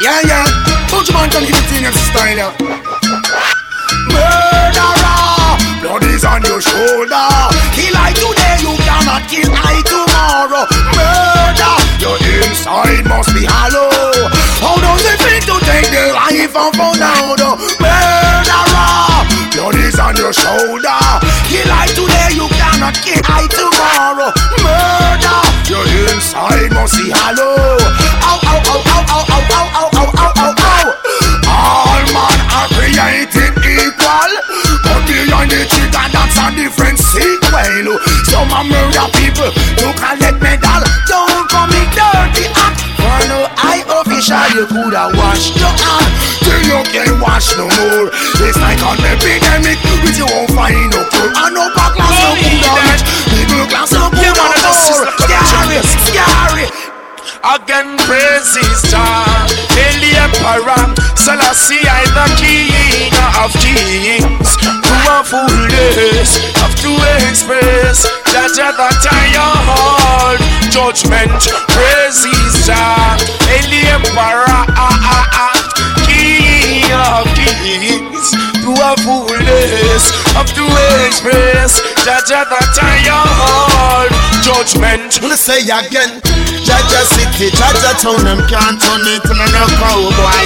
Yeah. Put your man can give it in your style, yeah. Murderer, blood is on your shoulder. Kill I today, you cannot kill I tomorrow. Murder, your inside must be hollow. How does it feel to take the life of another? Murderer, blood is on your shoulder. Kill I today, you cannot kill I tomorrow. Murder, your inside must be hollow. Ow, ow, ow, ow, ow, ow, ow, ow, ow, ow, ow, ow. All man are created equal, but behind the trigger that's a different sequel. Some are murder people to collect medal. Don't commit dirty act. For no high official you coulda washed your hand. Till you can't wash no more. It's like an epidemic which you won't find no cure. And no back class no coulda reach. Middle class no coulda afford. Scary. Again praises Jah, Hail the Emperor, Selassie I the King of Kings. To a foolish have to express that that I hold judgment. Praises Jah, Hail the Emperor, King of Kings. To a foolish have to express that that I hold judgment. Wanna say again, Jaja City, Jaja Town, them can't turn it to no cowboy.